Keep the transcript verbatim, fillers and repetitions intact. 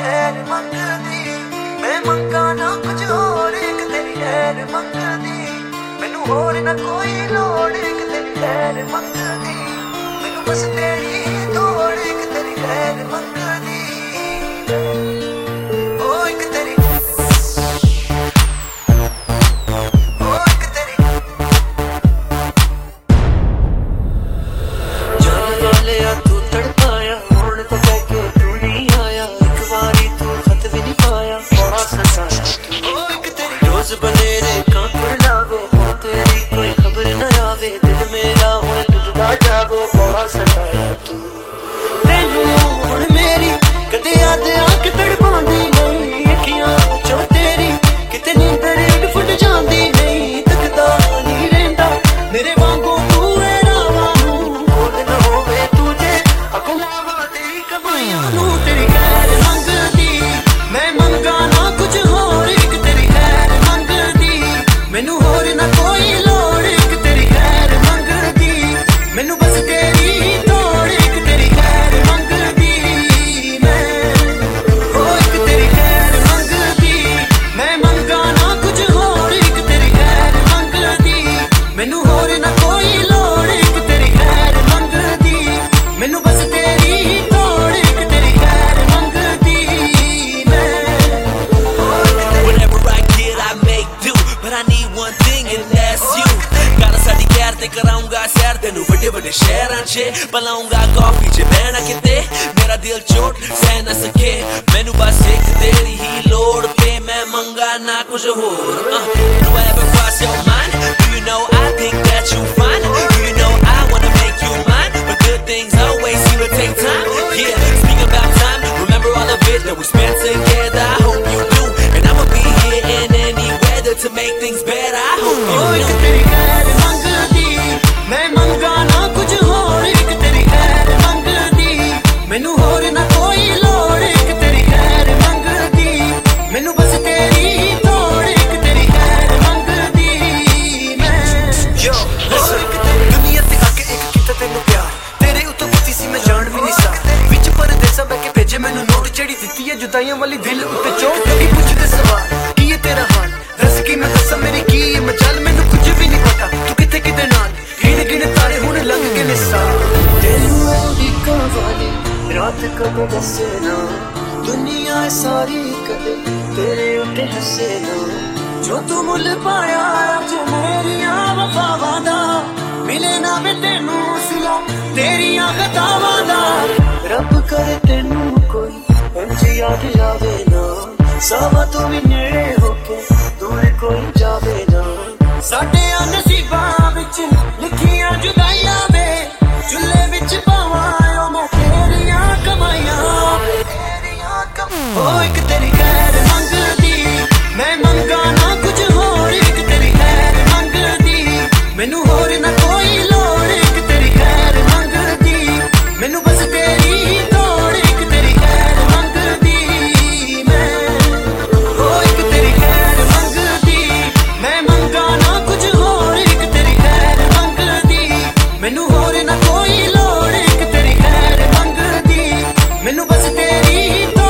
खैर मंगदी मैं मंगा ना कुछ होर एक तेरी खैर मंगदी मैनू होर ना कोई लोड़ एक तेरी खैर मंगदी मैनू बस तेरी तोड़ एक तेरी खैर मंगदी ओ एक तेरी ओ एक तेरी जान वाले आ तू तड़पाया हुण तो कह के तू नहीं आया एक बारी तू खत भी नहीं पाया बड़ा सताया तू ओ एक तेरी रोज बनेरे कांकुर लावे हो तेरी कोई खबर न आवे दिल मेरा हुण टुटदा जावे बड़ा सताया तू तेनू हुण मेरी कदे याद आके तड़पांदी नहीं अखियां चो तेरी किते नींदर उड़ फुट जांदी नहीं तकदा नहीं रहिंदा मेरे वांगू तू है रावा नूं कोल न होवे तुझे अकुलावा तेरी कमाईयां नूं तेरी खैर मंगदी मैं मंगा ना कुछ होर एक तेरी खैर मंगदी मैनू होर ना कोई लोड़ एक तेरी खैर मंगदी मैनू बस तेरी तोड़ एक तेरी खैर मंगदी मैं ओ एक तेरी खैर मंगदी मैं मंगा ना कुछ होर एक तेरी खैर मंगदी मैनू होर ना कोई लोड़ एक तेरी खैर मंगदी मैनू बस तेरी तोड़ एक तेरी खैर मंगदी मैं Whatever I get, I make do. But I need one thing, and that's you. Gotta साडी खैर ते कराऊंगा सैर तेनू बड़े बड़े शहरां च पलाऊंगा कॉफी च बहना किते मेरा दिल चोट सह न सके मैनू बस एक तेरी ही लोड़ पे मैं मंगा ना कुछ होर uh, Do I ever cross your mind? Do you know I think that you fine? Do you know I wanna make you mine? But good things always seem to take time. Yeah, speaking about time, remember all of it that we spent together. I hope you do, and I'ma be here in any weather to make things better. I hope you ओ एक do. तेरी खैर मंगदी मैं मंगा ना कुछ होर एक तेरी खैर मंगदी मैनू होर ना कोई लोड़ एक तेरी खैर मंगदी मैनू बस तेरी तोड़ एक तेरी खैर मंगदी मैं Yo, listen, दुनिया ते आके एक कीता तैनू प्यार तेरे उत्तों पुੱਤੀ ਸੀ मैं जान भी नहीं सा विच परदेसां बह के भेजे मैनू नोट ਜਿਹੜੀ ਦਿੱਤੀ ਹੈ ਜੁਦਾਈਆਂ ਵਾਲੀ ਦਿਲ ਉੱਤੇ ਚੋਟ ਲੱਗੀ ਪੁੱਛਦੇ ਸਵਾਲ ਕੀ ਹੈ ਤੇਰਾ ਹਾਲ ਰਸ ਕੀ ਮੈਂ ਦੱਸਾਂ ਮੇਰੀ ਕੀ ਹੈ ਮਚਲ ਮੈਨੂੰ ਕੁਝ ਵੀ ਨਹੀਂ ਪਤਾ ਤੂੰ ਕਿੱਥੇ ਕਿਤੇ ਨਾਲ ਗਿਣ ਗਿਣ ਤਾਰੇ ਹੁਣ ਲੰਘ ਗਏ ਨੇ ਸਾਲ ਤੈਨੂੰ ਐਡੀ ਕਵਾਲੀ ਰਾਤ ਕਦੋਂ ਦੱਸੇ ਨਾ ਦੁਨੀਆ ਸਾਰੀ ਕਦੇ ਤੇਰੇ ਉੱਤੇ ਹੱਸੇ ਨਾ ਜੋ ਤੂੰ ਮੁੱਲ ਪਾਇਆ ਅੱਜ ਮੇਰੀਆਂ ਵਫਾਵਾਂ ਦਾ ਮਿਲੇ ਨਾ ਵੇ ਤੈਨੂੰ ਸਿਲਾ ਤੇਰੀਆਂ ਖਤਾਵਾਂ ਦਾ ਰੱਬ ਕਰੇ ਤੈਨੂੰ ਕੋਈ ਇੰਝ ਯਾਦ ਜਾਵੇ ਨਾ ਸਾਵਾਂ ਤੋਂ ਵੀ ਨੇੜੇ ਹੋ ਕੇ ਦੂਰ ਕੋਈ ਜਾਵੇ ਨਾ ਸਾਡੇ ਨਸੀਬਾਂ ਵਿੱਚ ਲਿਖੀਆਂ ਜੁਦਾਈਆਂ ਵੇ ਚੁੱਲ੍ਹੇ ਵਿੱਚ ਪਾਵਾਂ ਮੈਂ ਤੇਰੀਆਂ ਕਮਾਈਆਂ ਤੇਰੀਆਂ ਕਮਾਈਆਂ ਓ ਇੱਕ ਤੇਰੀ ਖੈਰ ਮੰਗਦੀ ਮੈਂ ਮੰਗਾ ਨਾ ਕੁਝ ਹੋਰ ਇੱਕ ਤੇਰੀ ਖੈਰ ਮੰਗਦੀ ਮੈਨੂੰ ਹੋਰ ਨਾ ਕੋਈ ਲੋੜ ਇੱਕ ਤੇਰੀ ਖੈਰ ਮੰਗਦੀ ਮੈਨੂੰ ਬਸ ਤੇਰੀ ਤੋੜ ਇੱਕ ਤੇਰੀ ਖੈਰ ਮੰਗਦੀ ਮੈਂ ਓ ਇੱਕ ਤੇਰੀ ਖੈਰ ਮੰਗਦੀ ਮੈਂ ਮੰਗਾ ਨਾ ਕੁਝ ਹੋਰ ਇੱਕ ਤੇਰੀ ਖੈਰ ਮੰਗਦੀ ਮੈਨੂੰ ਹੋਰ ਨਾ ਕੋਈ ਲੋੜ ਇੱਕ ਤੇਰੀ ਖੈਰ ਮੰਗਦੀ ਮੈਨੂੰ ਬਸ ਤੇਰੀ